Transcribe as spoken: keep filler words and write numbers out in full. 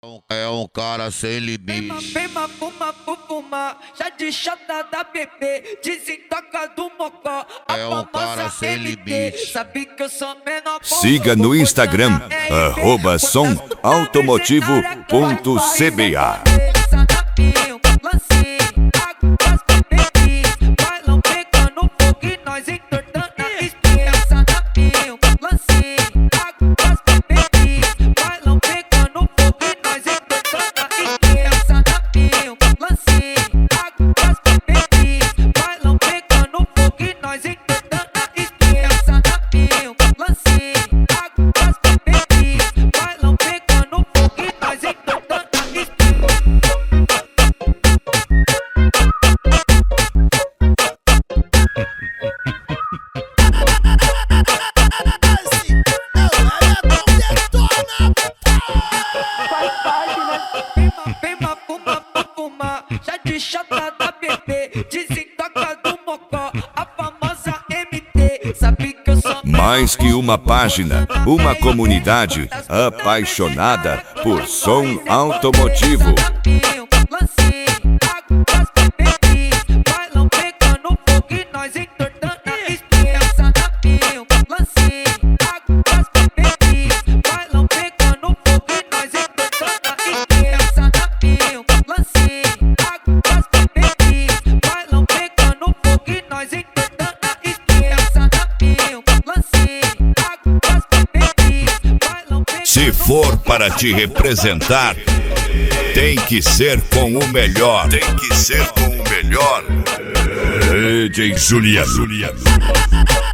É um cara sem limite. Vem fuma, fuma, já de chata da bebê, desentoca do mocó. É um cara sem limite. Sabe que eu sou menor. Siga no Instagram, arroba som automotivo ponto c b a. Vem fuma, fuma, já de chata da bebê, desentoca do mocó, a famosa M T. Sabe que eu sou Mais que uma página, uma comunidade apaixonada por som automotivo. Se for para te representar, tem que ser com o melhor. Tem que ser com o melhor. D J Juliano.